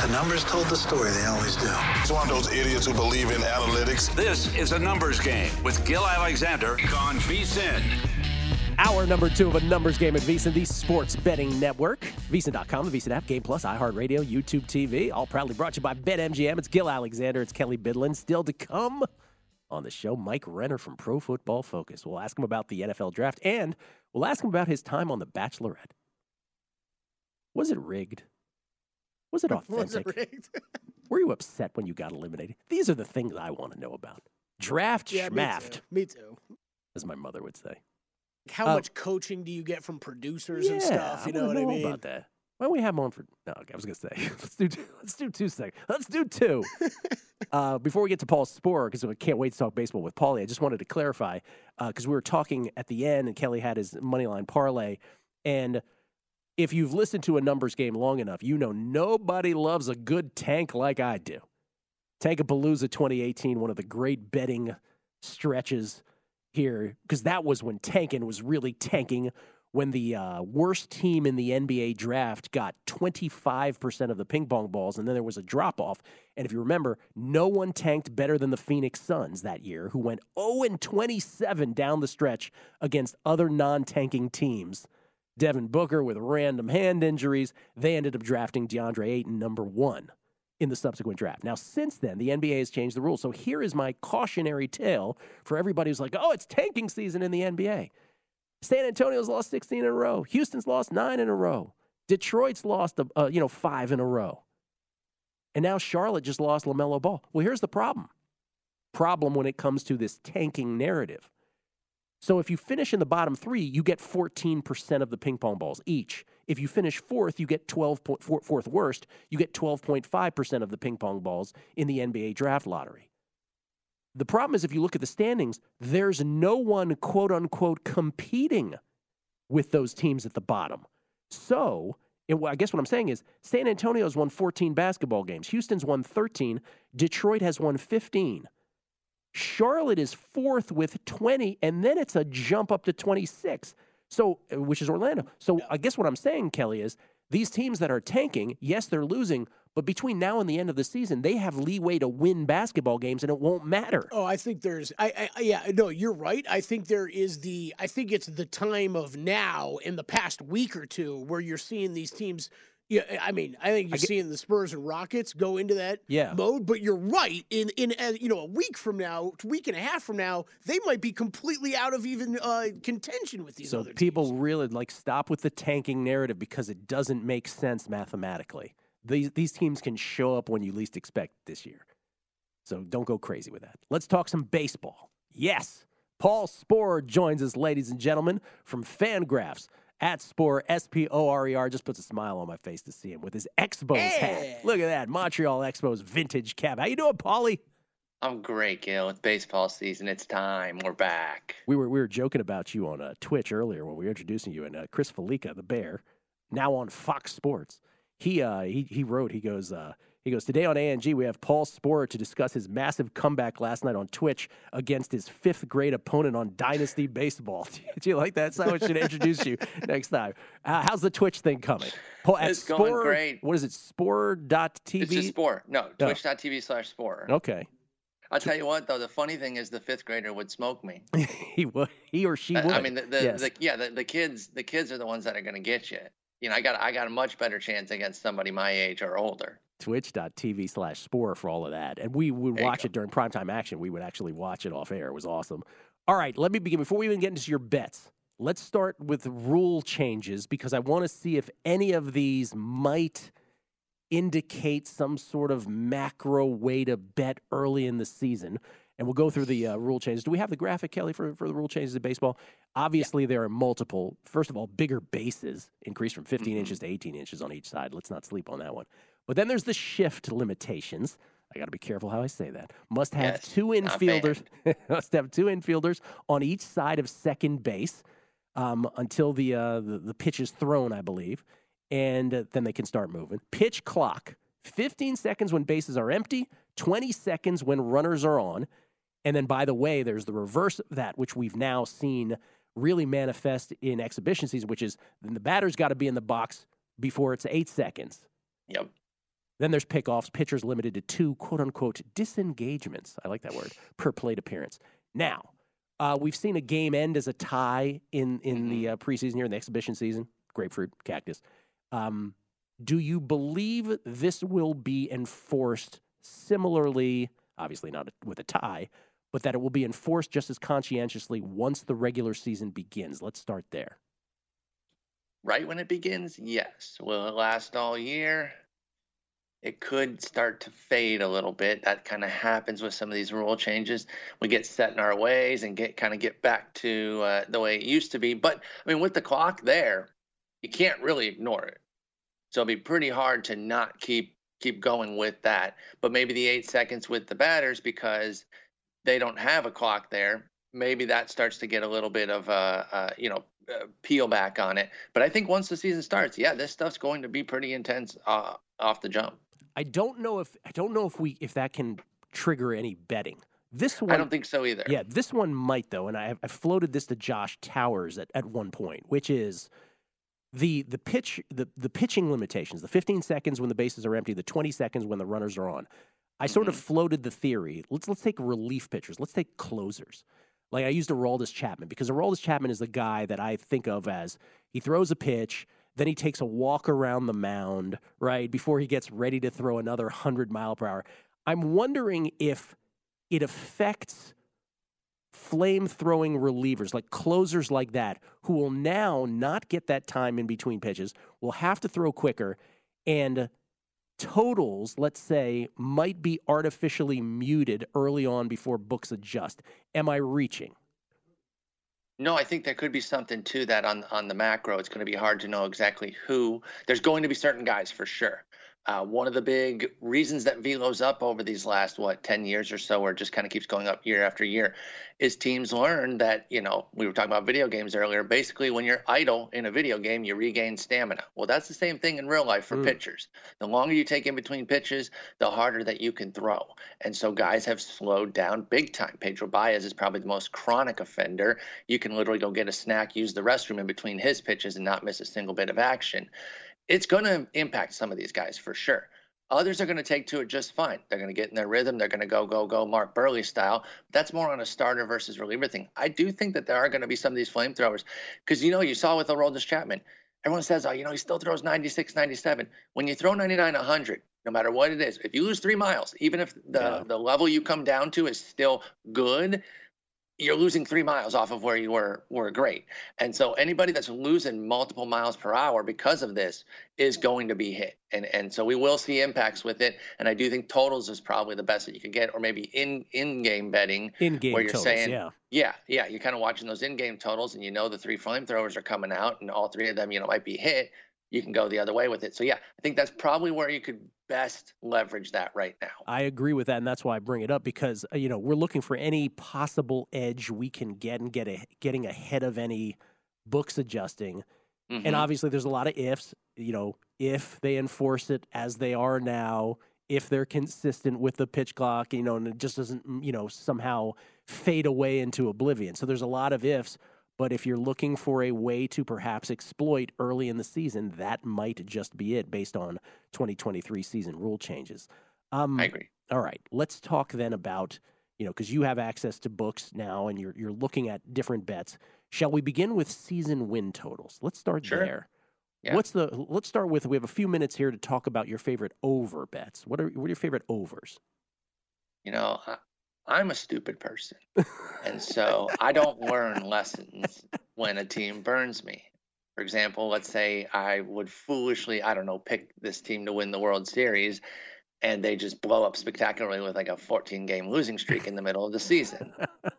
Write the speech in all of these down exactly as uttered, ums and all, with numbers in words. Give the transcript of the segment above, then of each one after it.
The numbers told the story. They always do. He's one of those idiots who believe in analytics. This is a numbers game with Gil Alexander on VSiN. Hour number two of a numbers game at VSiN, the sports betting network. VSiN dot com, the VSiN app, Game Plus, iHeartRadio, YouTube T V. All proudly brought to you by BetMGM. It's Gil Alexander. It's Kelly Bidlin. Still to come on the show, Mike Renner from Pro Football Focus. We'll ask him about the N F L draft, and we'll ask him about his time on The Bachelorette. Was it rigged? Was it authentic? Was it rigged? Were you upset when you got eliminated? These are the things I want to know about. Draft yeah, schmaft, Me too. Me too. as my mother would say. How Uh, much coaching do you get from producers yeah, and stuff? You I know what I know mean? about that. Why don't we have him on for? No, okay, I was gonna say let's do two, let's do two seconds. Let's do two. uh, before we get to Paul Sporer, because I can't wait to talk baseball with Paulie. I just wanted to clarify because uh, we were talking at the end, and Kelly had his moneyline parlay. And if you've listened to a numbers game long enough, you know nobody loves a good tank like I do. Tankapalooza twenty eighteen, one of the great betting stretches here, because that was when tanking was really tanking, when the uh, worst team in the N B A draft got twenty-five percent of the ping pong balls, and then there was a drop-off. And if you remember, no one tanked better than the Phoenix Suns that year, who went oh and twenty-seven down the stretch against other non-tanking teams. Devin Booker with random hand injuries. They ended up drafting DeAndre Ayton number one in the subsequent draft. Now, since then, the N B A has changed the rules. So here is my cautionary tale for everybody who's like, oh, it's tanking season in the N B A. San Antonio's lost sixteen in a row. Houston's lost nine in a row. Detroit's lost, uh, you know, five in a row. And now Charlotte just lost LaMelo Ball. Well, here's the problem. Problem when it comes to this tanking narrative. So if you finish in the bottom three, you get fourteen percent of the ping pong balls each. If you finish fourth, you get twelve point four, fourth worst, you get twelve point five percent of the ping pong balls in the N B A draft lottery. The problem is if you look at the standings, there's no one, quote unquote, competing with those teams at the bottom. So it, I guess what I'm saying is San Antonio's won fourteen basketball games. Houston's won thirteen. Detroit has won fifteen. Charlotte is fourth with twenty, and then it's a jump up to twenty-six, so which is Orlando. So I guess what I'm saying, Kelly, is these teams that are tanking, yes, they're losing, but between now and the end of the season, they have leeway to win basketball games, and it won't matter. Oh, I think there's, I, I, yeah, no, you're right. I think there is the, I think it's the time of now in the past week or two where you're seeing these teams. Yeah, I mean, I think you're I get, seeing the Spurs and Rockets go into that yeah. mode, but you're right. In in uh, you know a week from now, a week and a half from now, they might be completely out of even uh, contention with these so other teams. So people really like stop with the tanking narrative because it doesn't make sense mathematically. These these teams can show up when you least expect this year. So don't go crazy with that. Let's talk some baseball. Yes, Paul Sporer joins us, ladies and gentlemen, from Fangraphs. At Sporer, S P O R E R, just puts a smile on my face to see him with his Expos hey. hat. Look at that, Montreal Expos vintage cap. How you doing, Paulie? I'm great, Gil. It's baseball season. It's time. We're back. We were we were joking about you on uh, Twitch earlier when we were introducing you, and uh, Chris Felica, the Bear, now on Fox Sports. He uh he he wrote. He goes uh he goes today on A N G we have Paul Sporer to discuss his massive comeback last night on Twitch against his fifth grade opponent on Dynasty Baseball. Do you like that? That's how I should introduce you next time. Uh, how's the Twitch thing coming? Paul, it's Sporer, going great. What is it? Sporer dot T V? It's just Sporer. No, twitch dot T V slash Sporer. Okay. I'll tell you what, though, the funny thing is the fifth grader would smoke me. he would. He or she would. I mean, the, the, yes. the yeah, the, the kids, the kids are the ones that are going to get you. You know, I got I got a much better chance against somebody my age or older. twitch dot T V slash Sporer for all of that. And we would watch it during primetime action. We would actually watch it off air. It was awesome. All right, let me begin. Before we even get into your bets, let's start with rule changes because I want to see if any of these might indicate some sort of macro way to bet early in the season. And we'll go through the uh, rule changes. Do we have the graphic, Kelly, for, for the rule changes in baseball? Obviously, yeah. There are multiple. First of all, bigger bases increased from fifteen mm-hmm. inches to eighteen inches on each side. Let's not sleep on that one. But then there's the shift limitations. I got to be careful how I say that. Must have yes, two infielders. must have two infielders on each side of second base um, until the, uh, the the pitch is thrown, I believe, and uh, then they can start moving. Pitch clock: fifteen seconds when bases are empty, twenty seconds when runners are on. And then, by the way, there's the reverse of that, which we've now seen really manifest in exhibition season, which is the batter's got to be in the box before it's eight seconds. Yep. Then there's pickoffs, pitchers limited to two quote-unquote disengagements, I like that word, per plate appearance. Now, uh, we've seen a game end as a tie in, in mm-hmm. the uh, preseason here, in the exhibition season, grapefruit, cactus. Um, do you believe this will be enforced similarly, obviously not with a tie, but that it will be enforced just as conscientiously once the regular season begins? Let's start there. Right when it begins, yes. Will it last all year? It could start to fade a little bit. That kind of happens with some of these rule changes. We get set in our ways and get kind of get back to uh, the way it used to be. But, I mean, with the clock there, you can't really ignore it. So it'll be pretty hard to not keep keep going with that. But maybe the eight seconds with the batters, because they don't have a clock there, maybe that starts to get a little bit of a, uh, you know, uh, peel back on it. But I think once the season starts, yeah, this stuff's going to be pretty intense uh, off the jump. I don't know if I don't know if we if that can trigger any betting. This one, I don't think so either. Yeah, this one might though, and I I floated this to Josh Towers at, at one point, which is the the pitch the the pitching limitations, the fifteen seconds when the bases are empty, the twenty seconds when the runners are on. I sort mm-hmm. of floated the theory. Let's let's take relief pitchers. Let's take closers. Like I used Aroldis Chapman because Aroldis Chapman is the guy that I think of as he throws a pitch. Then he takes a walk around the mound, right, before he gets ready to throw another one hundred mile per hour. I'm wondering if it affects flame-throwing relievers, like closers like that, who will now not get that time in between pitches, will have to throw quicker, and totals, let's say, might be artificially muted early on before books adjust. Am I reaching? No, I think there could be something to that on on the macro. It's going to be hard to know exactly who. There's going to be certain guys for sure. Uh, one of the big reasons that velo's up over these last, what, ten years or so, or just kind of keeps going up year after year, is teams learn that, you know, we were talking about video games earlier. Basically, when you're idle in a video game, you regain stamina. Well, that's the same thing in real life for mm. pitchers. The longer you take in between pitches, the harder that you can throw. And so guys have slowed down big time. Pedro Baez is probably the most chronic offender. You can literally go get a snack, use the restroom in between his pitches and not miss a single bit of action. It's going to impact some of these guys for sure. Others are going to take to it just fine. They're going to get in their rhythm. They're going to go, go, go Mark Burley style. That's more on a starter versus reliever thing. I do think that there are going to be some of these flamethrowers because, you know, you saw with Aroldis Chapman, everyone says, oh, you know, he still throws ninety-six, ninety-seven. When you throw ninety-nine, one hundred, no matter what it is, if you lose three miles, even if the, yeah. the level you come down to is still good, you're losing three miles off of where you were were great. And so anybody that's losing multiple miles per hour because of this is going to be hit. And and so we will see impacts with it. And I do think totals is probably the best that you could get, or maybe in in-game betting. In-game where you're totals, saying, yeah. Yeah, yeah, you're kind of watching those in-game totals and you know the three flamethrowers are coming out and all three of them, you know, might be hit. You can go the other way with it. So, yeah, I think that's probably where you could best leverage that right now. I agree with that, and that's why I bring it up because, you know, we're looking for any possible edge we can get and get a, getting ahead of any books adjusting. Mm-hmm. And obviously there's a lot of ifs, you know, if they enforce it as they are now, if they're consistent with the pitch clock, you know, and it just doesn't, you know, somehow fade away into oblivion. So there's a lot of ifs. But if you're looking for a way to perhaps exploit early in the season, that might just be it based on twenty twenty-three season rule changes. Um, I agree. All right. Let's talk then about, you know, because you have access to books now and you're you're looking at different bets. Shall we begin with season win totals? Let's start sure. there. Yeah. What's the? Let's start with, we have a few minutes here to talk about your favorite over bets. What are, what are your favorite overs? You know, I, I'm a stupid person. And so I don't learn lessons when a team burns me. For example, let's say I would foolishly, I don't know, pick this team to win the World Series and they just blow up spectacularly with like a fourteen game losing streak in the middle of the season.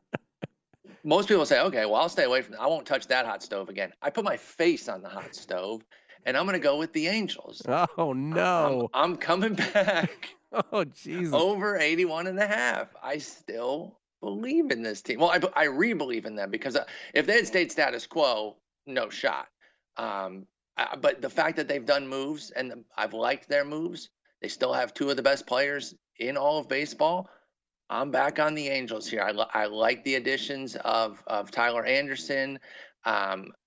Most people say, okay, well, I'll stay away from it. I won't touch that hot stove again. I put my face on the hot stove and I'm going to go with the Angels. Oh, no. I'm, I'm coming back. Oh, Jesus. Over eighty-one and a half. I still believe in this team. Well, I, I re-believe in them because if they had stayed status quo, no shot. Um, I, but the fact that they've done moves and the, I've liked their moves, they still have two of the best players in all of baseball. I'm back on the Angels here. I, I like the additions of, of Tyler Anderson. Um,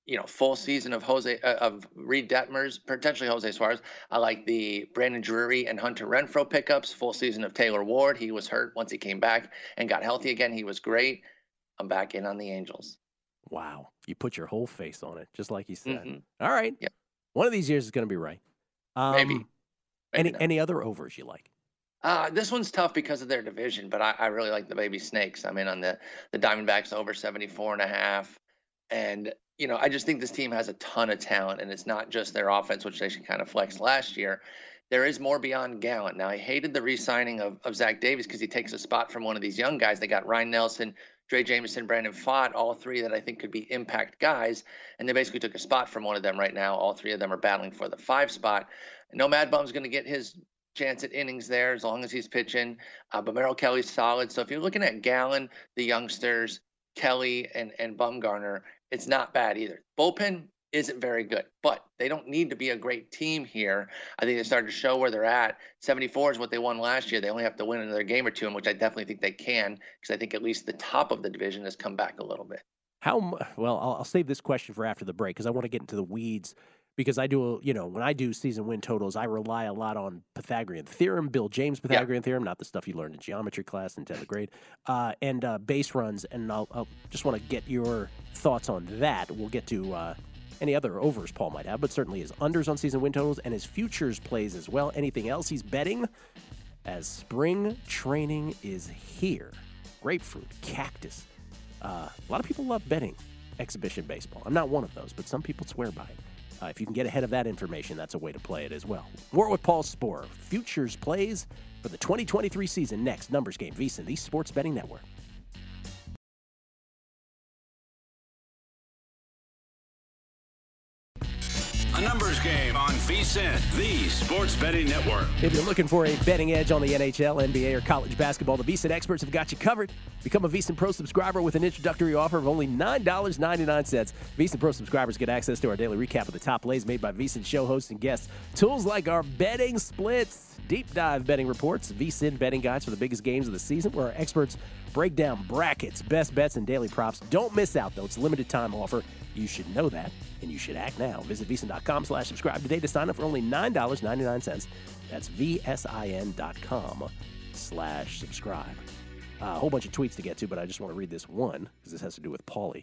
you know, full season of Jose uh, of Reed Detmers, potentially Jose Suarez. I like the Brandon Drury and Hunter Renfroe pickups. Full season of Taylor Ward. He was hurt. Once he came back and got healthy again, he was great. I'm back in on the Angels. Wow, you put your whole face on it, just like you said. Mm-hmm. All right. Yep. One of these years is going to be right. Um, Maybe. Maybe any not. any other overs you like? Uh, this one's tough because of their division, but I, I really like the Baby Snakes. I'm in on the, the Diamondbacks over seventy-four and a half. And, you know, I just think this team has a ton of talent, and it's not just their offense, which they should kind of flex last year. There is more beyond Gallant. Now, I hated the re-signing of, of Zach Davies because he takes a spot from one of these young guys. They got Ryan Nelson, Dre Jameson, Brandon Pfaadt, all three that I think could be impact guys. And they basically took a spot from one of them right now. All three of them are battling for the five spot. No Mad Bum's going to get his chance at innings there as long as he's pitching. Uh, but Merrill Kelly's solid. So if you're looking at Gallen, the youngsters, Kelly, and, and Bumgarner, it's not bad either. Bullpen isn't very good, but they don't need to be a great team here. I think they started to show where they're at. seventy-four is what they won last year. They only have to win another game or two, in which I definitely think they can, because I think at least the top of the division has come back a little bit. How mu- well? I'll, I'll save this question for after the break because I want to get into the weeds. Because I do, you know, when I do season win totals, I rely a lot on Pythagorean theorem, Bill James Pythagorean yeah. theorem, not the stuff you learned in geometry class in tenth grade, uh, and uh, base runs. And I'll, I'll just want to get your thoughts on that. We'll get to uh, any other overs Paul might have, but certainly his unders on season win totals and his futures plays as well. Anything else he's betting as spring training is here. Grapefruit, cactus. Uh, a lot of people love betting exhibition baseball. I'm not one of those, but some people swear by it. Uh, if you can get ahead of that information, that's a way to play it as well. More with Paul Sporer. Futures plays for the twenty twenty-three season next. Numbers Game, VSiN, the Sports Betting Network. A Numbers Game on VSiN, the Sports Betting Network. If you're looking for a betting edge on the N H L, N B A, or college basketball, the VSiN experts have got you covered. Become a VSiN Pro subscriber with an introductory offer of only nine dollars and ninety-nine cents. VSiN Pro subscribers get access to our daily recap of the top plays made by VSiN show hosts and guests. Tools like our betting splits, deep dive betting reports, VSiN betting guides for the biggest games of the season, where our experts break down brackets, best bets, and daily props. Don't miss out, though. It's a limited time offer. You should know that, and you should act now. Visit VSiN.com slash subscribe today to sign up for only nine dollars and ninety-nine cents. That's VSIN.com slash subscribe. Uh, a whole bunch of tweets to get to, but I just want to read this one because this has to do with Paulie.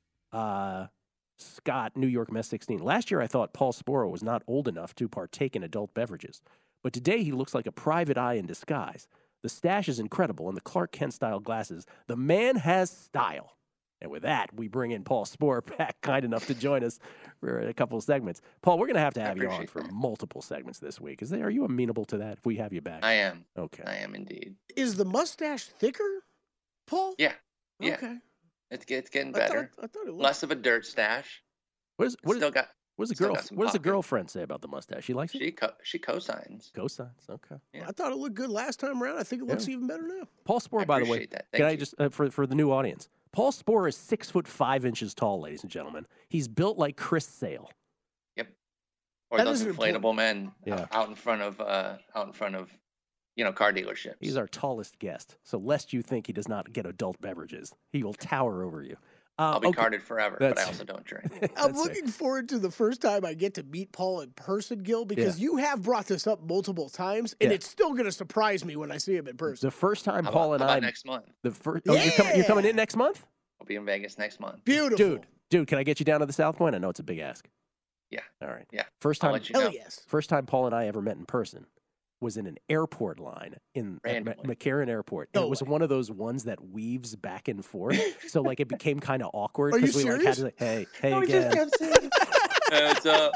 Uh, Scott, New York Mets sixteen. Last year, I thought Paul Sporer was not old enough to partake in adult beverages, but today he looks like a private eye in disguise. The stash is incredible, and the Clark Kent-style glasses. The man has style. And with that, we bring in Paul Sporer back, kind enough to join us for a couple of segments. Paul, we're going to have to have you on for that. multiple segments this week. Is there, are you amenable to that if we have you back? I am. Okay. I am indeed. Is the mustache thicker, Paul? Yeah. Yeah. Okay. It's, it's getting I better. thought, I thought it looked... Less of a dirt stash. What is, what Still is, got. what does the still girl? got some What does the pocket. girlfriend say about the mustache? She likes it. She co- she co-signs. Co-signs. Okay. Yeah. I thought it looked good last time around. I think it looks Yeah. even better now. Paul Sporer, I by the way. appreciate that. Can Thank I you. just uh, for for the new audience? Paul Sporer is six foot five inches tall, ladies and gentlemen. He's built like Chris Sale. Yep. Or That those isn't inflatable important. men Yeah. out, out in front of uh, out in front of, you know, car dealerships. He's our tallest guest. So lest you think he does not get adult beverages, he will tower over you. Uh, I'll be okay. carded forever, but I That's- also don't drink. I'm That's right. looking forward to the first time I get to meet Paul in person, Gil, because you have brought this up multiple times, and Yeah. it's still going to surprise me when I see him in person. The first time How Paul about, and how I, about next month? the first, oh, you're, coming, you're coming in Yeah. next month, I'll be in Vegas next month. Beautiful. dude. Dude, can I get you down to the South Point? I know it's a big ask. Yeah. All right. Yeah. First I'll time, let you Hell know. yes. first time Paul and I ever met in person was in an airport line in at Ma- Randomly. McCarran Airport. And No it was way. one of those ones that weaves back and forth. So like it became kind of awkward Are you we like had serious? to like, hey, hey No, we again. just kept saying, What's up?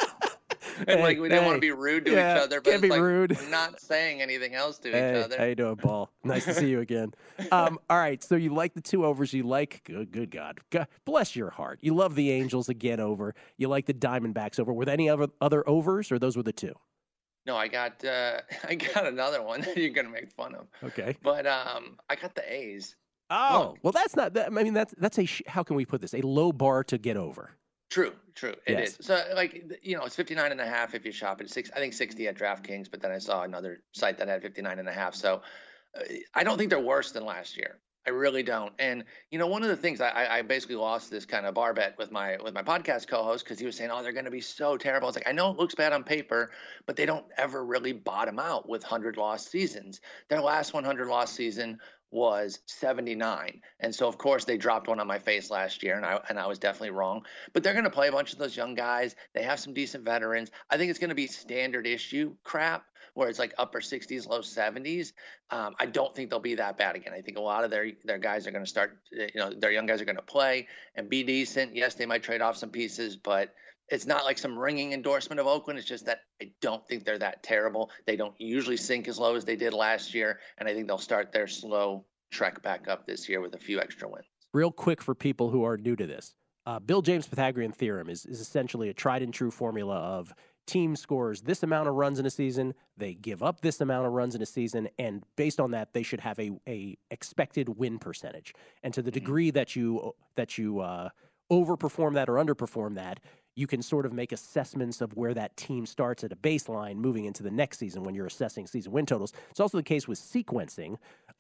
And like we didn't want Hey, to be rude to yeah, each other, but can't it's be like rude. we're not saying anything else to Hey, each other. how you doing, Paul? Nice to see you again. Um, all right, so you like the two overs. You like, good, good God. God, bless your heart. You love the Angels again over. You like the Diamondbacks over. Were there any other, other overs, or those were the two? No, I got uh, I got another one that you're gonna make fun of. Okay. But um, I got the A's. Oh, Look. well, that's not, that, I mean, that's, that's a, sh- how can we put this? A low bar to get over. True, true. It is. Yes. So like you know, it's fifty-nine and a half if you shop it. Six, I think sixty at DraftKings, but then I saw another site that had fifty-nine and a half. So uh, I don't think they're worse than last year. I really don't. And you know, one of the things I, I basically lost this kind of bar bet with my with my podcast co-host because he was saying, "Oh, they're going to be so terrible." I was like, I know it looks bad on paper, but they don't ever really bottom out with hundred loss seasons. Their last one hundred loss season was seventy-nine, and so of course they dropped one on my face last year, and I and I was definitely wrong. But they're going to play a bunch of those young guys. They have some decent veterans. I think it's going to be standard issue crap where it's like upper sixties, low seventies. Um, I don't think they'll be that bad again. I think a lot of their their guys are going to start, you know, their young guys are going to play and be decent. Yes, they might trade off some pieces, but it's not like some ringing endorsement of Oakland. It's just that I don't think they're that terrible. They don't usually sink as low as they did last year, and I think they'll start their slow trek back up this year with a few extra wins. Real quick for people who are new to this, uh, Bill James' Pythagorean theorem is, is essentially a tried and true formula of team scores this amount of runs in a season, they give up this amount of runs in a season, and based on that, they should have a, a expected win percentage. And to the degree that you that you uh, overperform that or underperform that, you can sort of make assessments of where that team starts at a baseline moving into the next season when you're assessing season win totals. It's also the case with sequencing,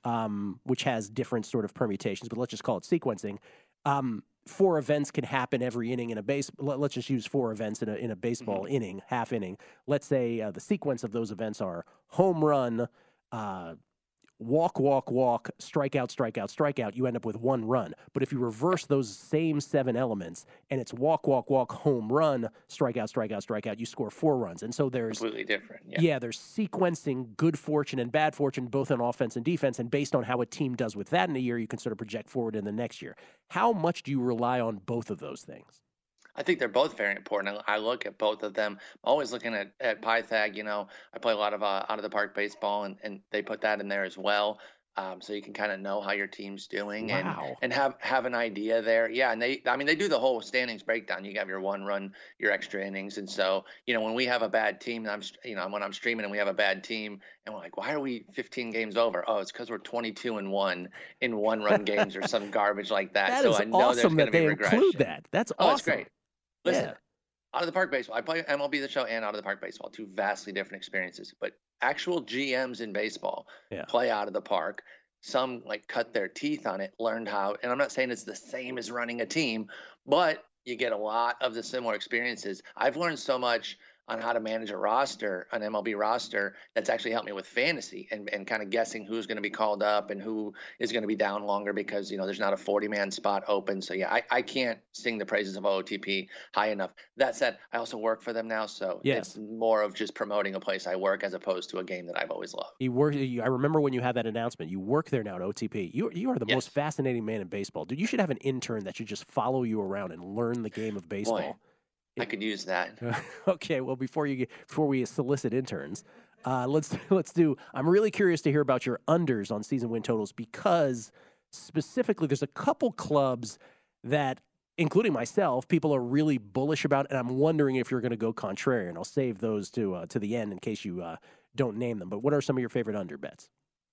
um, which has different sort of permutations, but let's just call it sequencing. Um, four events can happen every inning in a base. Let's just use four events in a in a baseball mm-hmm. inning, half inning. Let's say uh, the sequence of those events are home run, uh, walk, walk, walk, strikeout, strikeout, strikeout. You end up with one run. But if you reverse those same seven elements and it's walk, walk, walk, home run, strikeout, strikeout, strikeout, you score four runs. And so there's completely different. Yeah, yeah there's sequencing good fortune and bad fortune, both on offense and defense. And based on how a team does with that in a year, you can sort of project forward in the next year. How much do you rely on both of those things? I think they're both very important. I look at both of them. I'm always looking at, at Pythag. You know, I play a lot of uh, out of the park baseball, and, and they put that in there as well. Um, so you can kind of know how your team's doing wow. and, and have, have an idea there. Yeah. And they, I mean, they do the whole standings breakdown. You have your one run, your extra innings. And so, you know, when we have a bad team, I'm, you know, when I'm streaming and we have a bad team and we're like, why are we fifteen games over? Oh, it's because we're twenty-two and one in one run games or some garbage like that. That so is I know awesome there's that going to be they regression. include that. That's oh, awesome. It's great. Listen, yeah. Out of the park baseball, I play M L B The Show and Out of the Park Baseball, two vastly different experiences. But actual G Ms in baseball yeah. play Out of the Park. Some like cut their teeth on it, learned how, and I'm not saying it's the same as running a team, but you get a lot of the similar experiences. I've learned so much on how to manage a roster, an M L B roster, that's actually helped me with fantasy and, and kind of guessing who's going to be called up and who is going to be down longer because, you know, there's not a forty-man spot open. So, yeah, I, I can't sing the praises of O T P high enough. That said, I also work for them now, so yes. it's more of just promoting a place I work as opposed to a game that I've always loved. You work. You, I remember when you had that announcement. You work there now at O T P. You, you are the yes. most fascinating man in baseball. Dude, you should have an intern that should just follow you around and learn the game of baseball. Boy. I could use that. Okay, well, before you get, before we solicit interns, uh, let's let's do. I'm really curious to hear about your unders on season win totals because specifically, there's a couple clubs that, including myself, people are really bullish about, and I'm wondering if you're going to go contrarian. I'll save those to uh, to the end in case you uh, don't name them. But what are some of your favorite under bets?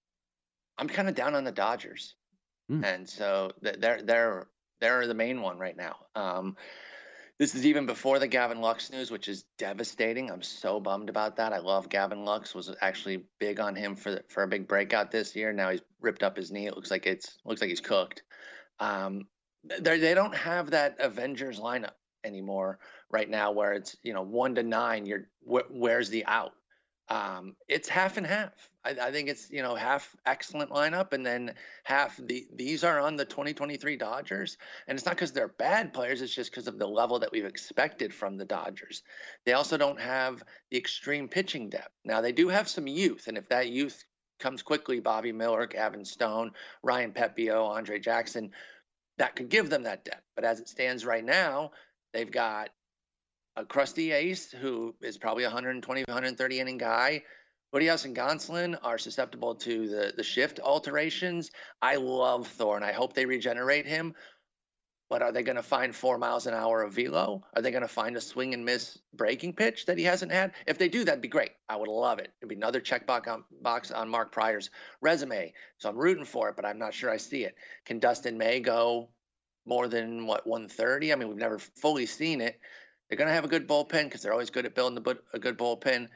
I'm kind of down on the Dodgers, mm. and so they're they're they're the main one right now. Um, This is even before the Gavin Lux news, which is devastating. I'm so bummed about that. I love Gavin Lux. Was actually big on him for for a big breakout this year. Now he's ripped up his knee. It looks like it's looks like he's cooked. Um, they they don't have that Avengers lineup anymore right now, where it's you know one to nine. You're wh- where's the out? Um, it's half and half. I, I think it's you know half excellent lineup, and then half the these are on the twenty twenty-three Dodgers, and it's not because they're bad players. It's just because of the level that we've expected from the Dodgers. They also don't have the extreme pitching depth. Now they do have some youth, and if that youth comes quickly, Bobby Miller, Gavin Stone, Ryan Pepiot, Andre Jackson, that could give them that depth. But as it stands right now, they've got a crusty ace who is probably one twenty, one thirty inning guy. Urias and Gonsolin are susceptible to the, the shift alterations. I love Thorne. I hope they regenerate him. But are they going to find four miles an hour of velo? Are they going to find a swing and miss breaking pitch that he hasn't had? If they do, that'd be great. I would love it. It'd be another check box on, box on Mark Pryor's resume. So I'm rooting for it, but I'm not sure I see it. Can Dustin May go more than, what, one thirty? I mean, we've never fully seen it. They're going to have a good bullpen because they're always good at building a good bullpen.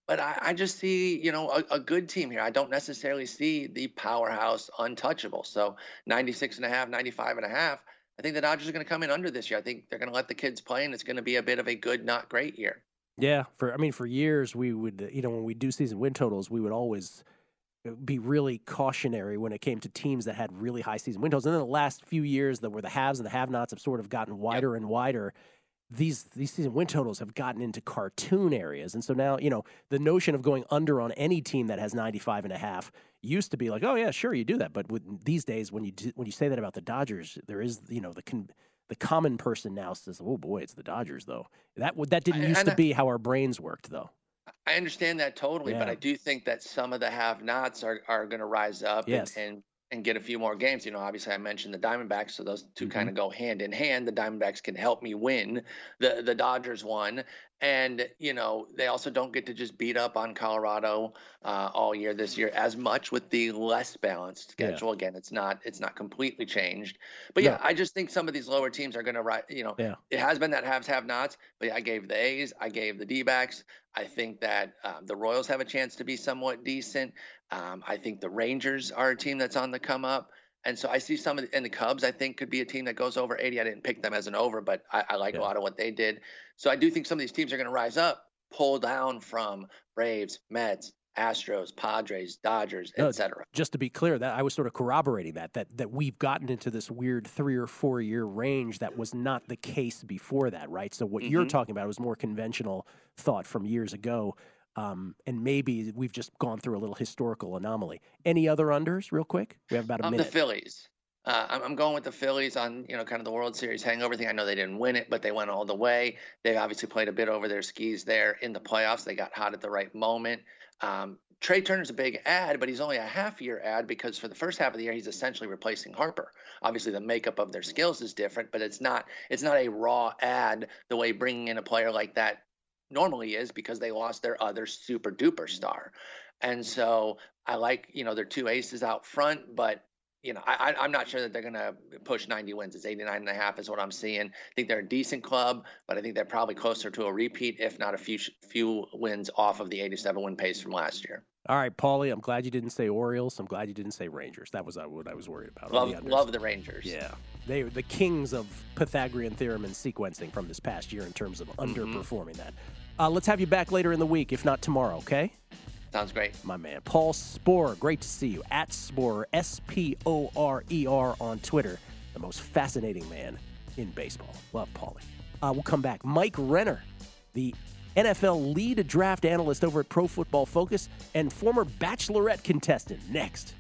But I, I just see, you know, a, a good team here. I don't necessarily see the powerhouse untouchable. So ninety-six and a half, ninety-five and a half. I think the Dodgers are going to come in under this year. I think they're going to let the kids play, and it's going to be a bit of a good, not great year. Yeah, for I mean, for years we would, you know, when we do season win totals, we would always be really cautionary when it came to teams that had really high season win totals. And then the last few years, that where the haves and the have-nots have sort of gotten wider yep. and wider, these these season win totals have gotten into cartoon areas. And so now, you know, the notion of going under on any team that has ninety-five and a half used to be like, oh yeah, sure, you do that. But with, these days, when you do, when you say that about the Dodgers, there is, you know, the con, the common person now says, oh boy, it's the Dodgers though. That that didn't used to be how our brains worked though. I understand that totally, yeah. but I do think that some of the have-nots are, are going to rise up yes. and, and and get a few more games. You know, obviously I mentioned the Diamondbacks, so those two mm-hmm. kind of go hand in hand. The Diamondbacks can help me win. The the Dodgers won. And, you know, they also don't get to just beat up on Colorado uh, all year this year as much with the less balanced schedule. Yeah. Again, it's not it's not completely changed. But, yeah, no. I just think some of these lower teams are going to, you know, yeah. it has been that haves, have-nots. But yeah, I gave the A's. I gave the D-backs. I think that um, the Royals have a chance to be somewhat decent. Um, I think the Rangers are a team that's on the come up. And so I see some of the, and the Cubs, I think, could be a team that goes over eighty. I didn't pick them as an over, but I, I like yeah. a lot of what they did. So I do think some of these teams are going to rise up, pull down from Braves, Mets, Astros, Padres, Dodgers, no, et cetera. Just to be clear, that I was sort of corroborating that, that that we've gotten into this weird three or four year range that was not the case before that, right? So what mm-hmm. you're talking about was more conventional thought from years ago. Um, and maybe we've just gone through a little historical anomaly. Any other unders, real quick? We have about a um, minute. The Phillies. Uh, I'm, I'm going with the Phillies on, you know, kind of the World Series hangover thing. I know they didn't win it, but they went all the way. They obviously played a bit over their skis there in the playoffs. They got hot at the right moment. Um, Trey Turner's a big ad, but he's only a half-year ad because for the first half of the year, he's essentially replacing Harper. Obviously, the makeup of their skills is different, but it's not it's not a raw ad the way bringing in a player like that normally is, because they lost their other super duper star. And so I like, you know, their two aces out front, but, you know, I, I'm not sure that they're going to push ninety wins. It's eighty-nine and a half is what I'm seeing. I think they're a decent club, but I think they're probably closer to a repeat, if not a few few wins off of the eighty-seven win pace from last year. All right, Paulie, I'm glad you didn't say Orioles. I'm glad you didn't say Rangers. That was what I was worried about. Love, the love the Rangers. Yeah. They were the kings of Pythagorean theorem and sequencing from this past year in terms of mm-hmm. underperforming that. Uh, let's have you back later in the week, if not tomorrow, okay? Sounds great. My man. Paul Sporer, great to see you. At Sporer, S P O R E R on Twitter. The most fascinating man in baseball. Love Paulie. Uh, we'll come back. Mike Renner, the N F L lead draft analyst over at Pro Football Focus and former Bachelorette contestant, next.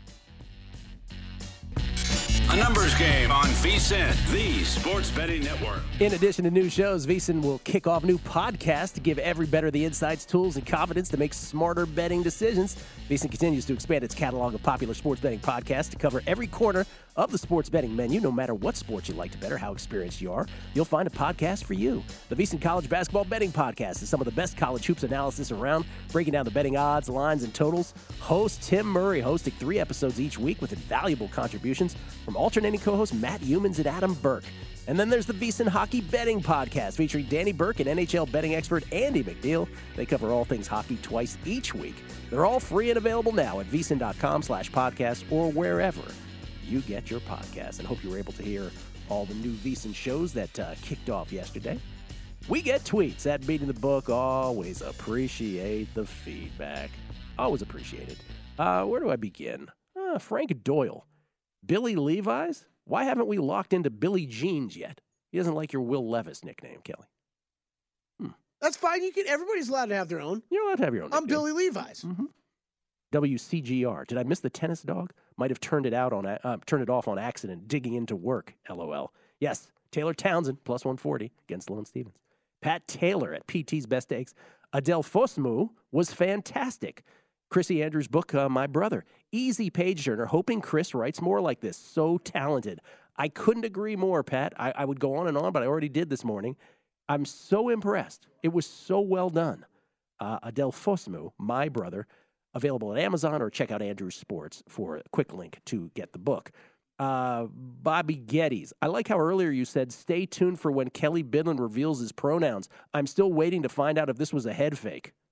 A numbers game on VSiN, the Sports Betting Network. In addition to new shows, VSiN will kick off new podcasts to give every bettor the insights, tools, and confidence to make smarter betting decisions. VSiN continues to expand its catalog of popular sports betting podcasts to cover every corner of the sports betting menu. No matter what sports you like to bet or how experienced you are, you'll find a podcast for you. The VSiN College Basketball Betting Podcast is some of the best college hoops analysis around, breaking down the betting odds, lines, and totals. Host Tim Murray hosting three episodes each week with invaluable contributions from alternating co-hosts Matt Humans and Adam Burke. And then there's the VSiN Hockey Betting Podcast featuring Danny Burke and N H L betting expert Andy McNeil. They cover all things hockey twice each week. They're all free and available now at VSiN.com slash podcast or wherever you get your podcasts. And hope you were able to hear all the new VSiN shows that uh, kicked off yesterday. We get tweets at Beating the Book. Always appreciate the feedback. Always appreciate it. Uh, where do I begin? Uh, Frank Doyle. Billy Levi's? Why haven't we locked into Billy Jeans yet? He doesn't like your Will Levis nickname, Kelly. Hmm. That's fine. You can. Everybody's allowed to have their own. You're allowed to have your own I'm nickname. Billy Levi's. Mm-hmm. W C G R. Did I miss the tennis dog? Might have turned it out on uh, turned it off on accident, digging into work. LOL. Yes, Taylor Townsend, plus one forty against Lone Stevens. Pat Taylor at P T's Best Eggs. Adele Fosmu was fantastic. Chrissy Andrews' book, uh, My Brother. Easy page turner, hoping Chris writes more like this. So talented. I couldn't agree more, Pat. I, I would go on and on, but I already did this morning. I'm so impressed. It was so well done. Uh, Adele Fosmu, My Brother, available at Amazon, or check out Andrews Sports for a quick link to get the book. Uh, Bobby Geddes. I like how earlier you said, stay tuned for when Kelly Bidlin reveals his pronouns. I'm still waiting to find out if this was a head fake.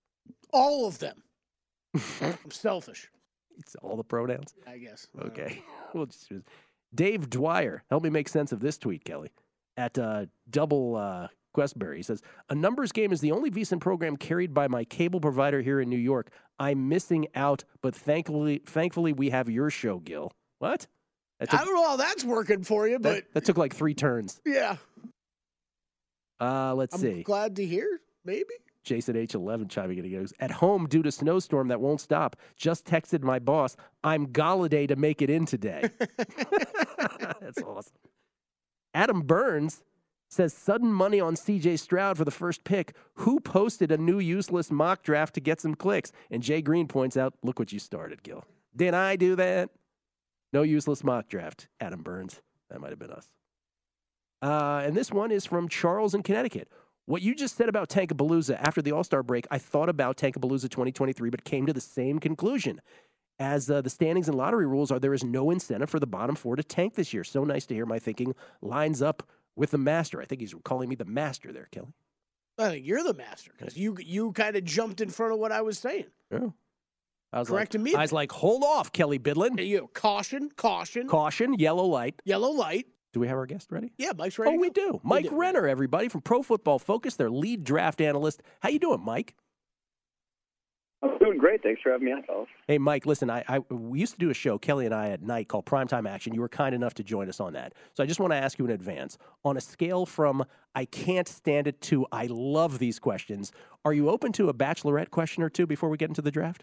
All of them. I'm selfish. It's all the pronouns. I guess. Okay. We'll just use Dave Dwyer. Help me make sense of this tweet, Kelly. At uh, Double uh, Questberry, he says, a numbers game is the only VSiN program carried by my cable provider here in New York. I'm missing out, but thankfully, thankfully we have your show, Gil. What? That took, I don't know how that's working for you, but that, that took like three turns. yeah. Uh, let's I'm see. glad to hear. Maybe. Jason H eleven chiming in. He goes, at home due to snowstorm that won't stop. Just texted my boss. I'm Galladay to make it in today. That's awesome. Adam Burns says sudden money on C J Stroud for the first pick. Who posted a new useless mock draft to get some clicks? And Jay Green points out, look what you started, Gil. Did I do that? No useless mock draft, Adam Burns. That might have been us. Uh, and this one is from Charles in Connecticut. What you just said about Tankapalooza after the All-Star break, I thought about Tankapalooza twenty twenty-three, but came to the same conclusion. As uh, the standings and lottery rules are, there is no incentive for the bottom four to tank this year. So nice to hear my thinking lines up with the master. I think he's calling me the master there, Kelly. I think you're the master because you you kind of jumped in front of what I was saying. Yeah. I was Correcting like, me. I was like, hold off, Kelly Bidlin. You know, caution, caution, Caution, yellow light. yellow light. Do we have our guest ready? Yeah, Mike's ready. Oh, to we go. do. Mike do. Renner, everybody, from Pro Football Focus, their lead draft analyst. How you doing, Mike? I'm doing great. Thanks for having me on, fellas. Hey, Mike, listen, I, I we used to do a show, Kelly and I, at night called Primetime Action. You were kind enough to join us on that. So I just want to ask you in advance, on a scale from I can't stand it to I love these questions, are you open to a Bachelorette question or two before we get into the draft?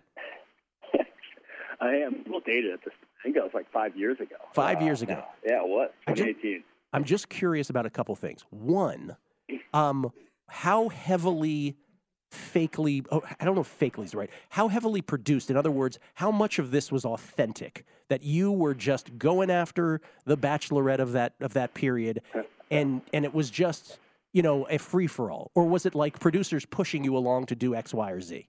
I am a little dated at this. I think that was like five years ago. Five uh, years ago. Yeah, it was. I twenty just- eighteen. I'm just curious about a couple things. One, um, how heavily fakely, oh, I don't know if fakely is right, how heavily produced, in other words, how much of this was authentic, that you were just going after the Bachelorette of that of that period, and and it was just, you know, a free-for-all? Or was it like producers pushing you along to do X, Y, or Z?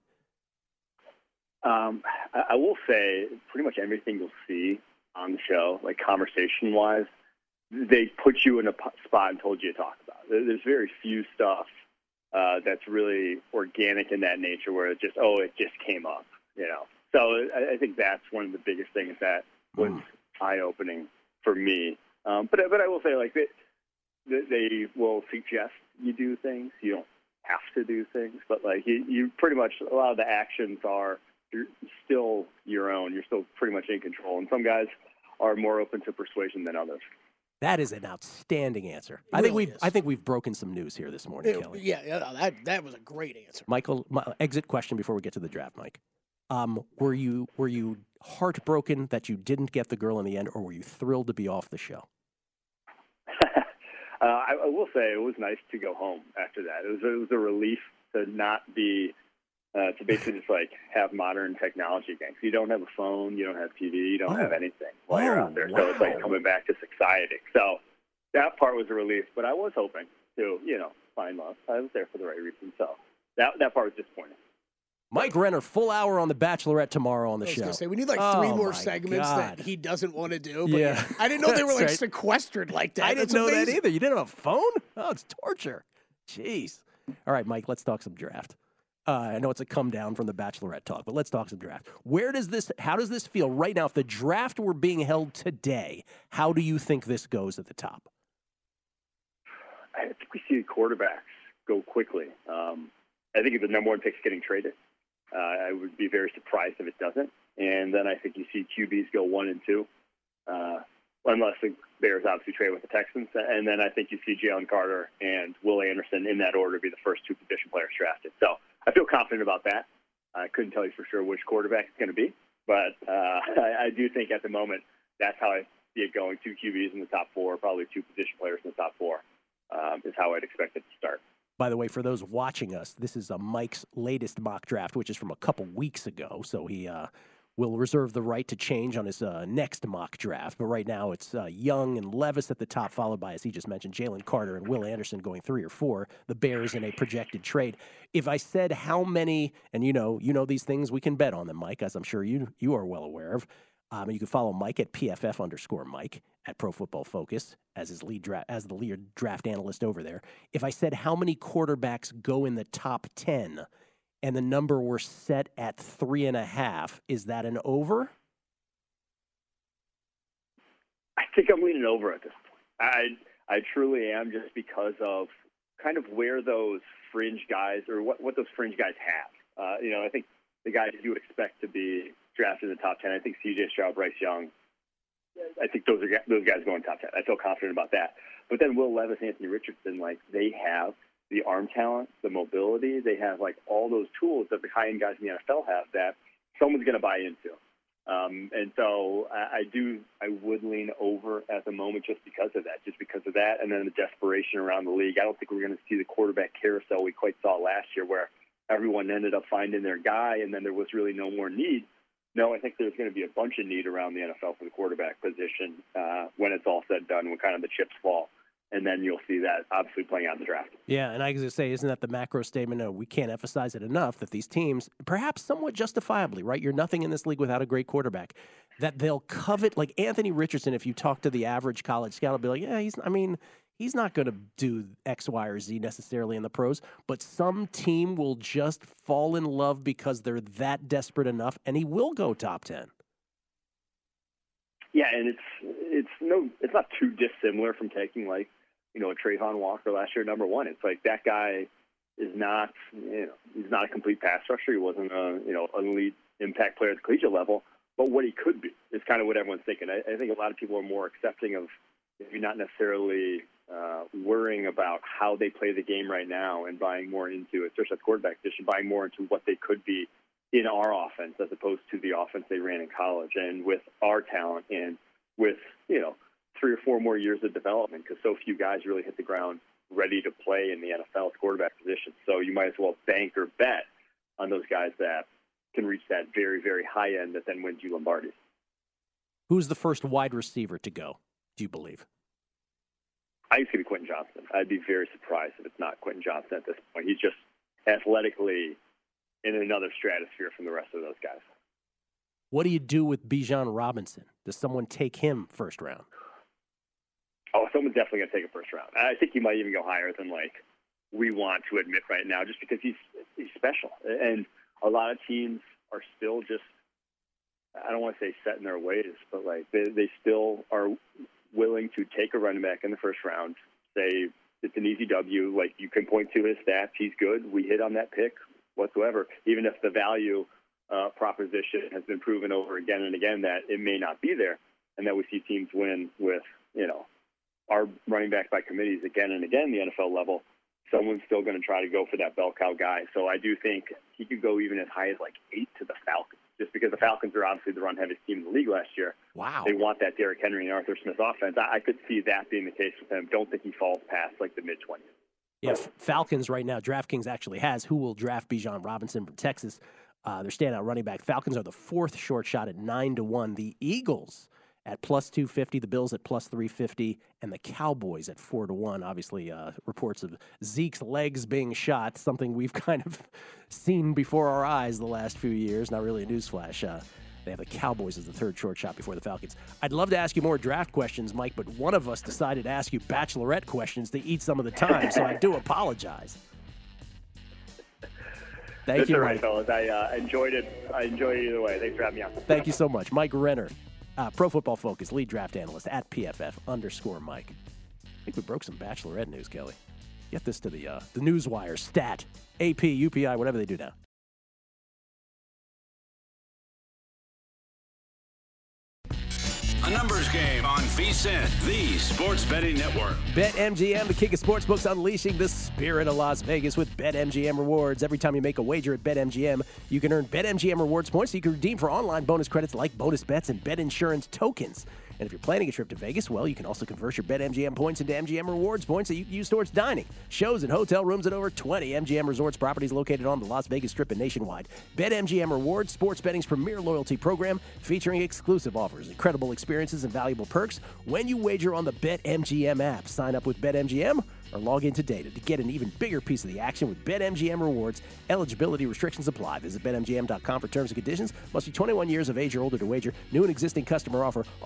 Um, I, I will say pretty much everything you'll see on the show, like conversation-wise, they put you in a p- spot and told you to talk about. There- There's very few stuff uh, that's really organic in that nature where it just, oh, it just came up, you know. So I, I think that's one of the biggest things that was Mm. eye-opening for me. Um, but but I will say, like, they, they will suggest you do things. You don't have to do things, but like you, you pretty much, a lot of the actions are you're still your own. You're still pretty much in control. And some guys are more open to persuasion than others. That is an outstanding answer. It I think really we've is. I think we've broken some news here this morning, It- Kelly. yeah, yeah, that that was a great answer. Michael, my, exit question before we get to the draft, Mike. Um, were you were you heartbroken that you didn't get the girl in the end, or were you thrilled to be off the show? uh, I, I will say it was nice to go home after that. It was it was a relief to not be uh, to basically just like have modern technology again. 'Cause you don't have a phone, you don't have T V, you don't Oh. have anything while you're Oh, out there. So it's like wow. coming back to society. So that part was a relief. But I was hoping to, you know, find love. I was there for the right reason. So that that part was disappointing. Mike Renner, full hour on The Bachelorette tomorrow on the I was show. gonna say we need like Oh, three more my segments God. that he doesn't want to do. But Yeah. I didn't know they were That's like right. sequestered like that. I didn't That's know that amazing. either. You didn't have a phone? Oh, it's torture. Jeez. All right, Mike, let's talk some draft. Uh, I know it's a come down from the Bachelorette talk, but let's talk some draft. Where does this, how does this feel right now? If the draft were being held today, how do you think this goes at the top? I think we see quarterbacks go quickly. Um, I think if the number one pick's getting traded, uh, I would be very surprised if it doesn't. And then I think you see Q Bs go one and two, uh, unless the Bears obviously trade with the Texans. And then I think you see Jalen Carter and Will Anderson in that order be the first two position players drafted. So I feel confident about that. I couldn't tell you for sure which quarterback it's going to be, but uh, I, I do think at the moment that's how I see it going. Two Q Bs in the top four, probably two position players in the top four um, is how I'd expect it to start. By the way, for those watching us, this is uh, Mike's latest mock draft, which is from a couple weeks ago. So he uh, will reserve the right to change on his uh, next mock draft. But right now it's uh, Young and Levis at the top, followed by, as he just mentioned, Jalen Carter and Will Anderson going three or four. The Bears in a projected trade. If I said how many, and you know, you know these things, we can bet on them, Mike, as I'm sure you you are well aware of. Um, you can follow Mike at P F F underscore Mike at Pro Football Focus as his lead dra- as the lead draft analyst over there. If I said how many quarterbacks go in the top ten and the number were set at three and a half. Is that an over? I think I'm leaning over at this point. I I truly am, just because of kind of where those fringe guys, or what, what those fringe guys have. Uh, you know, I think the guys you would expect to be drafted in the top ten, I think C J Stroud, Bryce Young, I think those are those guys going top ten. I feel confident about that. But then Will Levis, Anthony Richardson, like, they have the arm talent, the mobility. They have, like, all those tools that the high-end guys in the N F L have that someone's going to buy into. Um, and so I, I do, I would lean over at the moment just because of that, just because of that, and then the desperation around the league. I don't think we're going to see the quarterback carousel we quite saw last year, where everyone ended up finding their guy, and then there was really no more need. No, I think there's going to be a bunch of need around the N F L for the quarterback position uh, when it's all said and done, when kind of the chips fall. And then you'll see that obviously playing out in the draft. Yeah, and I was going to say, isn't that the macro statement? No, we can't emphasize it enough that these teams, perhaps somewhat justifiably, right? You're nothing in this league without a great quarterback. That they'll covet, like Anthony Richardson, if you talk to the average college scout, will be like, yeah, he's, I mean, he's not going to do X, Y, or Z necessarily in the pros, but some team will just fall in love because they're that desperate enough, and he will go top ten. Yeah, and it's it's no, it's not too dissimilar from taking, like, you know, a Trayvon Walker last year, number one. It's like that guy is not, you know, he's not a complete pass rusher. He wasn't a, you know, an elite impact player at the collegiate level, but what he could be is kind of what everyone's thinking. I, I think a lot of people are more accepting of maybe not necessarily uh, worrying about how they play the game right now and buying more into it, especially at the quarterback position, buying more into what they could be in our offense as opposed to the offense they ran in college, and with our talent and with, you know, three or four more years of development, because so few guys really hit the ground ready to play in the N F L quarterback position. So you might as well bank or bet on those guys that can reach that very, very high end that then wins you Lombardi. Who's the first wide receiver to go, do you believe? I think it's going to be Quentin Johnson. I'd be very surprised if it's not Quentin Johnson at this point. He's just athletically in another stratosphere from the rest of those guys. What do you do with Bijan Robinson? Does someone take him first round? Oh, someone's definitely going to take a first round. I think he might even go higher than, like, we want to admit right now, just because he's he's special. And a lot of teams are still just, I don't want to say set in their ways, but, like, they, they still are willing to take a running back in the first round, say it's an easy W, like, you can point to his stats, he's good, we hit on that pick whatsoever, even if the value uh, proposition has been proven over again and again that it may not be there, and that we see teams win with, you know, our running back by committees again and again, the N F L level, someone's still going to try to go for that bell cow guy. So I do think he could go even as high as like eight to the Falcons, just because the Falcons are obviously the run-heaviest team in the league last year. Wow. They want that Derrick Henry and Arthur Smith offense. I, I could see that being the case with him. Don't think he falls past like the mid-twenties. Yeah, Falcons right now, DraftKings actually has who will draft Bijan Robinson from Texas. Uh, their standout running back. Falcons are the fourth short shot at nine to one. The Eagles at plus two fifty, the Bills at plus three fifty, and the Cowboys at four to one. Obviously, uh, reports of Zeke's legs being shot, something we've kind of seen before our eyes the last few years. Not really a newsflash. Uh, they have the Cowboys as the third short shot before the Falcons. I'd love to ask you more draft questions, Mike, but one of us decided to ask you Bachelorette questions to eat some of the time, so I do apologize. Thank That's you, all Mike. right, fellas. I uh, enjoyed it. I enjoyed it either way. Thanks for having me on. Thank you so much. Mike Renner, uh, Pro Football Focus, lead draft analyst at P F F underscore Mike. I think we broke some Bachelorette news, Kelly. Get this to the uh, the Newswire, Stat, A P, U P I, whatever they do now. A numbers game on VSiN, the Sports Betting Network. BetMGM, the king of sportsbooks, unleashing the spirit of Las Vegas with BetMGM rewards. Every time you make a wager at BetMGM, you can earn BetMGM rewards points so you can redeem for online bonus credits like bonus bets and bet insurance tokens. And if you're planning a trip to Vegas, well, you can also convert your BetMGM points into M G M rewards points that you can use towards dining, shows, and hotel rooms at over twenty M G M Resorts properties located on the Las Vegas Strip and nationwide. BetMGM Rewards, sports betting's premier loyalty program, featuring exclusive offers, incredible experiences, and valuable perks when you wager on the BetMGM app. Sign up with BetMGM or log in today to get an even bigger piece of the action with BetMGM Rewards. Eligibility restrictions apply. Visit Bet M G M dot com for terms and conditions. Must be twenty-one years of age or older to wager. New and existing customer offer. All promotions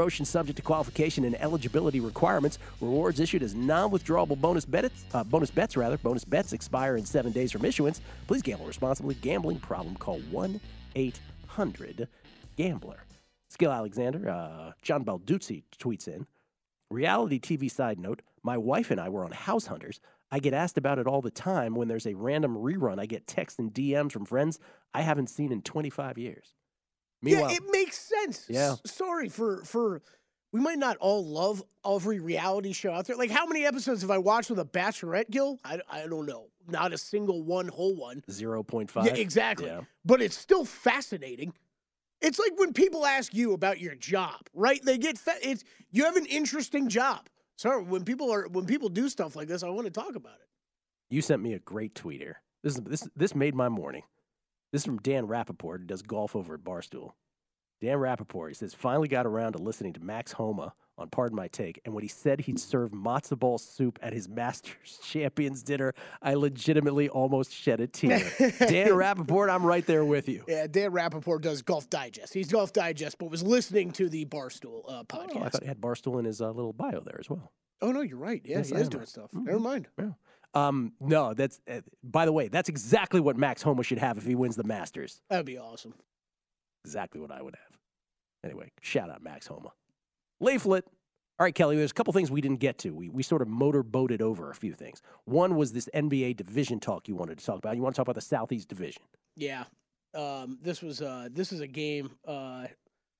promotion subject to qualification and eligibility requirements. Rewards issued as non-withdrawable bonus bets. Uh, bonus bets, rather. Bonus bets expire in seven days from issuance. Please gamble responsibly. Gambling problem? Call one eight hundred gambler. Skill Alexander, uh, John Balduzzi tweets in, reality T V side note, my wife and I were on House Hunters. I get asked about it all the time. When there's a random rerun, I get texts and D Ms from friends I haven't seen in twenty-five years. Meanwhile, yeah, it makes sense. Yeah. S- sorry for, for, we might not all love every reality show out there. Like, how many episodes have I watched with a Bachelorette, Gil? I, I don't know. Not a single one whole one. zero point five. Yeah, exactly. Yeah. But it's still fascinating. It's like when people ask you about your job, right? They get fa- it's you have an interesting job. So when people are when people do stuff like this, I want to talk about it. You sent me a great tweet here. This is this this made my morning. This is from Dan Rappaport, who does golf over at Barstool. Dan Rappaport, he says, finally got around to listening to Max Homa on Pardon My Take, and when he said he'd serve matzo ball soup at his Masters Champions dinner, I legitimately almost shed a tear. Dan Rappaport, I'm right there with you. Yeah, Dan Rappaport does Golf Digest. He's Golf Digest, but was listening to the Barstool uh, podcast. Oh, I thought he had Barstool in his uh, little bio there as well. Oh, no, you're right. Yeah, Yes, he I is am. doing stuff. Mhm. Never mind. Yeah. Um, no, that's, uh, by the way, that's exactly what Max Homa should have if he wins the Masters. That'd be awesome. Exactly what I would have. Anyway, shout out Max Homa. Leaflet. All right, Kelly, there's a couple things we didn't get to. We we sort of motorboated over a few things. One was this N B A division talk you wanted to talk about. You want to talk about the Southeast Division. Yeah. Um, this was uh, this is a game uh,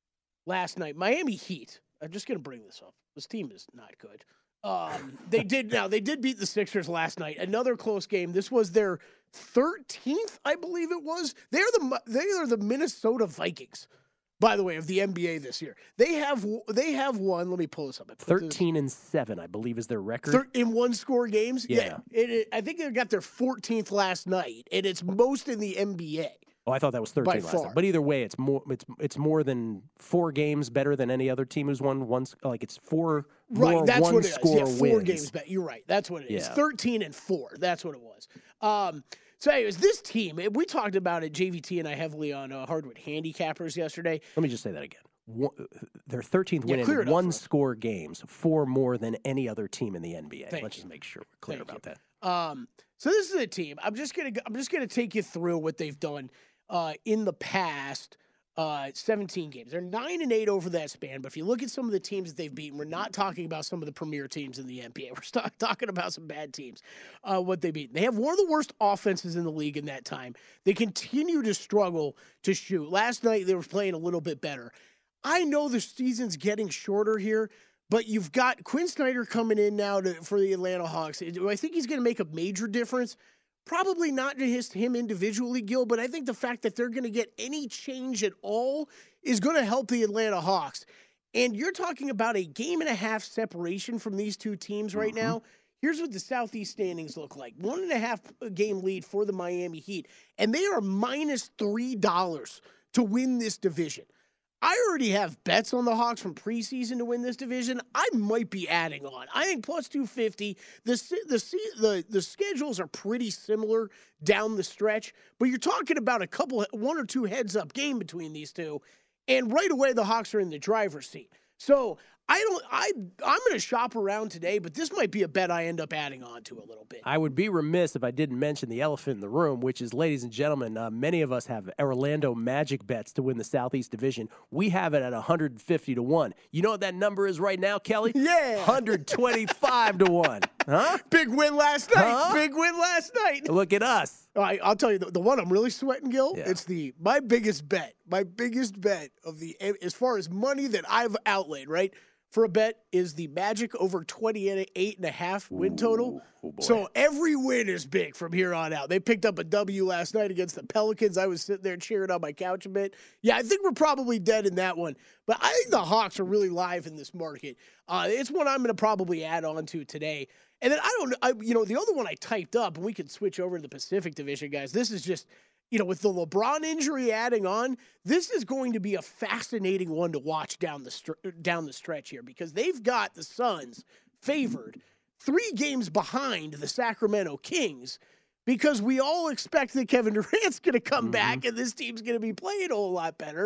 last night. Miami Heat. I'm just going to bring this up. This team is not good. Um, they did now. They did beat the Sixers last night. Another close game. This was their thirteenth, I believe it was. They're the they are the Minnesota Vikings, by the way, of the N B A this year. They have they have won. Let me pull this up. I put this- Thirteen and seven, I believe, is their record. Thir- in one score games. Yeah. It, it, I think they got their fourteenth last night, and it's most in the N B A. Oh, I thought that was thirteen By last far. time. But either way, it's more it's it's more than four games better than any other team who's won one. Like it's four Right, more that's one what it is. score Yeah, four wins. games back. You're right. That's what it is. Yeah. thirteen and four. That's what it was. Um, so, anyways, this team, we talked about it, J V T and I, heavily on uh, Hardwood Handicappers yesterday. Let me just say that again. One, their thirteenth Yeah, win clear it in up one for us. score games, four more than any other team in the N B A. Thank Let's you. just make sure we're clear Thank about you. that. Um, so this is a team. I'm just gonna I'm just gonna take you through what they've done uh, in the past uh, seventeen games. They're nine and eight over that span. But if you look at some of the teams that they've beaten, we're not talking about some of the premier teams in the N B A. We're st- talking about some bad teams. Uh, what they beat. They have one of the worst offenses in the league in that time. They continue to struggle to shoot. Last night they were playing a little bit better. I know the season's getting shorter here, but you've got Quinn Snyder coming in now to, for the Atlanta Hawks. Do I think he's going to make a major difference? Probably not to his, him individually, Gil, but I think the fact that they're going to get any change at all is going to help the Atlanta Hawks. And you're talking about a game and a half separation from these two teams right Mm-hmm. now. Here's what the Southeast standings look like. One and a half game lead for the Miami Heat, and they are minus three dollars to win this division. I already have bets on the Hawks from preseason to win this division. I might be adding on. I think plus two fifty. The, the, the, the schedules are pretty similar down the stretch, but you're talking about a couple, one or two heads up game between these two, and right away the Hawks are in the driver's seat. So I don't. I I'm going to shop around today, but this might be a bet I end up adding on to a little bit. I would be remiss if I didn't mention the elephant in the room, which is, ladies and gentlemen, uh, many of us have Orlando Magic bets to win the Southeast Division. We have it at one hundred fifty to one. You know what that number is right now, Kelly? Yeah. one hundred twenty-five to one. Huh? Big win last night. Huh? Big win last night. Look at us. All right, I'll tell you the, the one I'm really sweating, Gil. Yeah. It's the my biggest bet, my biggest bet of the as far as money that I've outlaid, right? For a bet is the Magic over twenty-eight and a half win total. oh boy. So every win is big from here on out. They picked up a W last night against the Pelicans. I was sitting there cheering on my couch a bit. Yeah, I think we're probably dead in that one. But I think the Hawks are really live in this market. Uh, it's one I'm going to probably add on to today. And then I don't know, I, you know, the other one I typed up, and we could switch over to the Pacific Division, guys. This is just, you know, with the LeBron injury adding on, this is going to be a fascinating one to watch down the str- down the stretch here because they've got the Suns favored three games behind the Sacramento Kings because we all expect that Kevin Durant's going to come Mm-hmm. back and this team's going to be playing a whole lot better.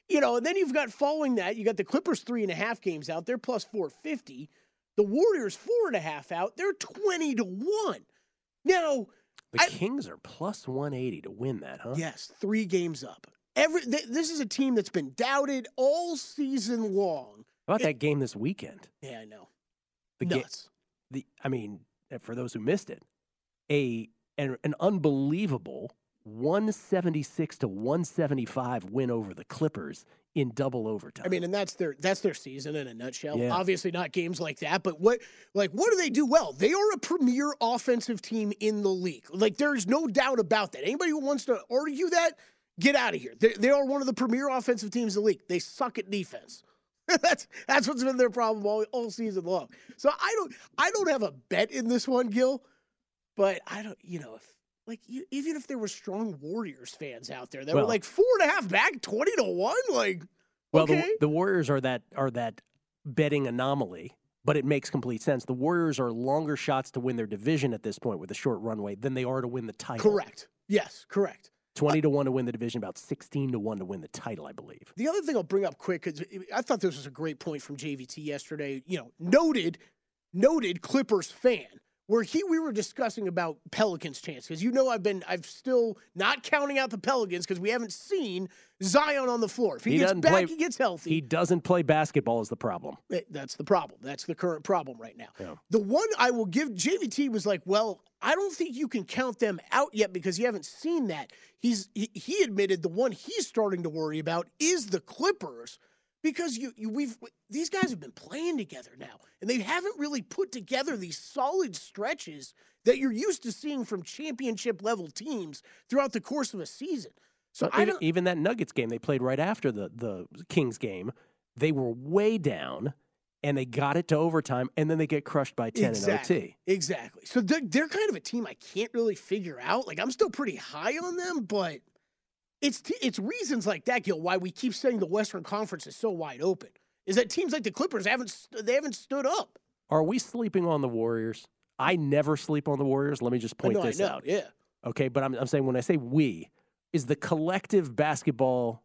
you know, and then you've got following that, you got the Clippers three and a half games out. They're plus four fifty. The Warriors four and a half out. They're twenty to one. Now, the I, Kings are plus one eighty to win that, huh? Yes, three games up. Every th- this is a team that's been doubted all season long. How about it, that game this weekend? Yeah, I know. The Nuts. Ga- the I mean, for those who missed it, a an, an unbelievable one seventy-six to one seventy-five win over the Clippers in double overtime. I mean, and that's their that's their season in a nutshell. Yeah. Obviously not games like that, but what like what do they do well? They are a premier offensive team in the league. Like there's no doubt about that. Anybody who wants to argue that, get out of here. They, they are one of the premier offensive teams in the league. They suck at defense. that's that's what's been their problem all, all season long. So I don't I don't have a bet in this one, Gil, but I don't you know if like you, even if there were strong Warriors fans out there that well, were like four and a half back, twenty to one, like well, okay. the, the Warriors are that are that betting anomaly, but it makes complete sense. The Warriors are longer shots to win their division at this point with a short runway than they are to win the title. Correct. Yes, correct. twenty to one to win the division, about sixteen to one to win the title, I believe. The other thing I'll bring up quick, because I thought this was a great point from J V T yesterday. You know, noted, noted Clippers fan, where he we were discussing about Pelicans' chance, because you know I've been I've still not counting out the Pelicans because we haven't seen Zion on the floor. If he, He gets doesn't back, play- he gets healthy. He doesn't play basketball is the problem. Eh, That's the problem. That's the current problem right now. Yeah. The one I will give, J V T was like, well, I don't think you can count them out yet because you haven't seen that. He's he, he admitted the one he's starting to worry about is the Clippers because you, you we've these guys have been playing together now and they haven't really put together these solid stretches that you're used to seeing from championship level teams throughout the course of a season. So But I even, don't. even that Nuggets game they played right after the, the Kings game, they were way down, and they got it to overtime, and then they get crushed by ten Exactly. in O T. Exactly. So they're, they're kind of a team I can't really figure out. Like, I'm still pretty high on them, but it's t- it's reasons like that, Gil, why we keep saying the Western Conference is so wide open. Is that teams like the Clippers haven't st- they haven't stood up. Are we sleeping on the Warriors? I never sleep on the Warriors. Let me just point I know, this I know, out. Yeah. Okay, but I'm, I'm saying when I say we, is the collective basketball,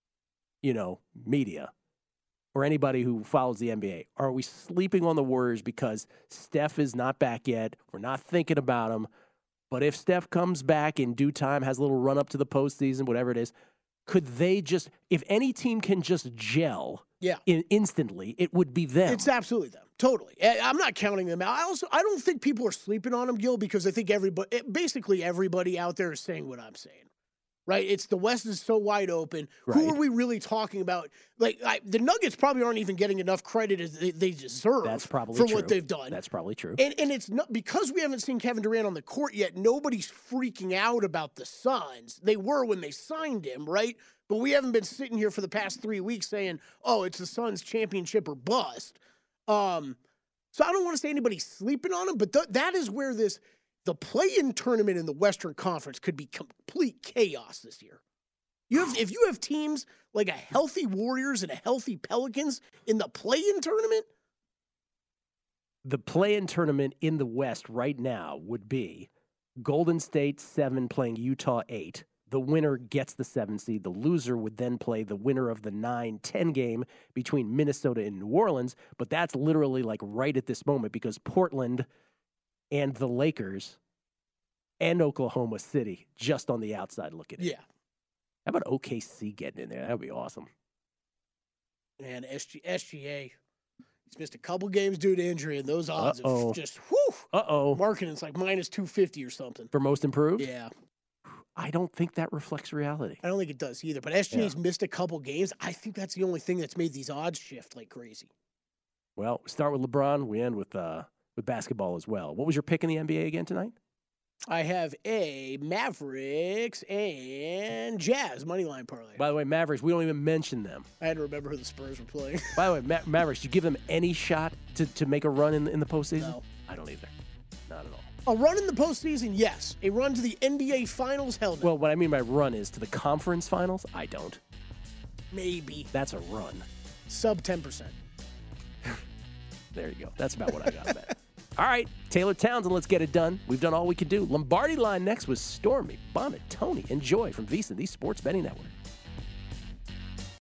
you know, media or anybody who follows the N B A, are we sleeping on the Warriors because Steph is not back yet? We're not thinking about him. But if Steph comes back in due time, has a little run up to the postseason, whatever it is, could they just, if any team can just gel Yeah. in, instantly, it would be them. It's absolutely them. Totally. I- I'm not counting them out. I also I don't think people are sleeping on them, Gil, because I think everybody basically everybody out there is saying what I'm saying. Right? It's the West is so wide open. Who Right. are we really talking about? Like I, the Nuggets probably aren't even getting enough credit as they, they deserve That's probably for true. what they've done. That's probably true. And and it's not because we haven't seen Kevin Durant on the court yet. Nobody's freaking out about the Suns. They were when they signed him, right? But we haven't been sitting here for the past three weeks saying, "Oh, it's the Suns' championship or bust." Um, so I don't want to say anybody's sleeping on them, but th- that is where this the play-in tournament in the Western Conference could be complete chaos this year. You have if you have teams like a healthy Warriors and a healthy Pelicans in the play-in tournament. The play-in tournament in the West right now would be Golden State seven playing Utah eight. The winner gets the seven seed. The loser would then play the winner of the nine ten game between Minnesota and New Orleans. But that's literally like right at this moment because Portland and the Lakers and Oklahoma City just on the outside looking in. Yeah. How about O K C getting in there? That would be awesome. And S G, S G A, he's missed a couple games due to injury, and those odds Uh-oh. have just, whew, Uh-oh. marketing's like minus two fifty or something. For most improved? Yeah. I don't think that reflects reality. I don't think it does either. But S G A's missed a couple games. I think that's the only thing that's made these odds shift like crazy. Well, we start with LeBron. We end with uh, with basketball as well. What was your pick in the N B A again tonight? I have a Mavericks and Jazz moneyline parlay. By the way, Mavericks, we don't even mention them. I had to remember who the Spurs were playing. By the way, Ma- Mavericks, do you give them any shot to, to make a run in, in the postseason? No. I don't either. Not at all. A run in the postseason, yes. A run to the N B A Finals, hell no. Well, what I mean by run is to the conference finals, I don't. Maybe. That's a run. Sub ten percent. There you go. That's about what I got bet. All right, Taylor Townsend, let's get it done. We've done all we could do. Lombardi line next with Stormy, Bonnet, Tony, and Joy from VEASAN, the Sports Betting Network.